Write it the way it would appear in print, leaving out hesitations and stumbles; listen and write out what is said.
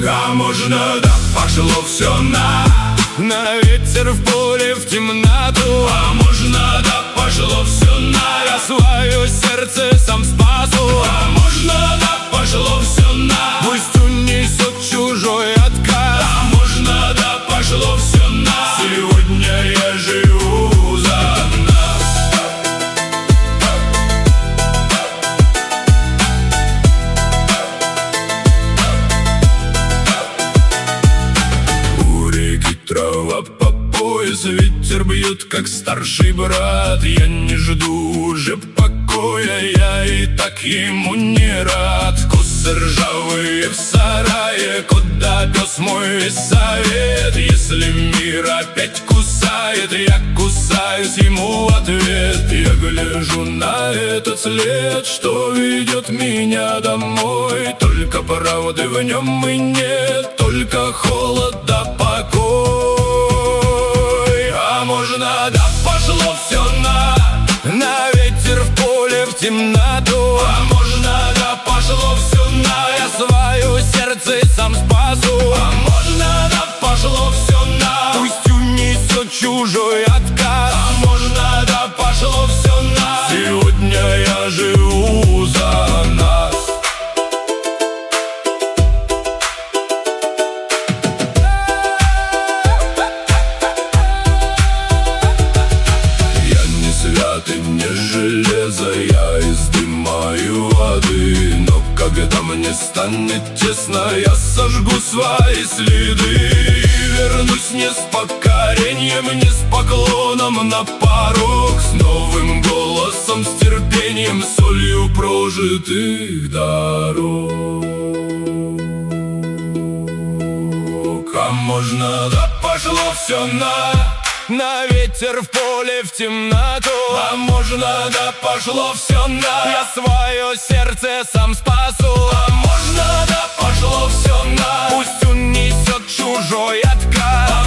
А можно, да пошло все на ветер, в поле, в темноту. А можно, да пошло все я свое сердце сам спасу. А можно, да пошло все пусть унесет чужой отказ. А можно, да пошло все сегодня я живу за нас. У реки трава по пояс, ветер бьет, как старший брат. Я не жду уже покоя, я и так ему не рад. Косы ржавые в сарае, куда пес мой совет. Если мир опять кусает, я кусаюсь ему в ответ. Я гляжу на этот след, что ведет меня домой. Только правды в нем и нет, только холод да покой. А можно, да пошло все на ветер, в поле, в темноту. А можно, да пошло все я свое сердце сам спасу. А можно, да пошло все пусть унесет чужой отказ. А можно, да пошло все сегодня я живу за нас. Я не свят и не железо, я из дыма и воды. Но когда мне станет тесно, я сожгу свои следы. И вернусь не с покорением, не с поклоном на порог, с новым голосом, с терпением, солью прожитых дорог. А можно, да пошло все на ветер, в поле, в темноту. А можно, да пошло все я свое сердце сам спасу. А можно, да пошло все пусть унесет чужой отказ.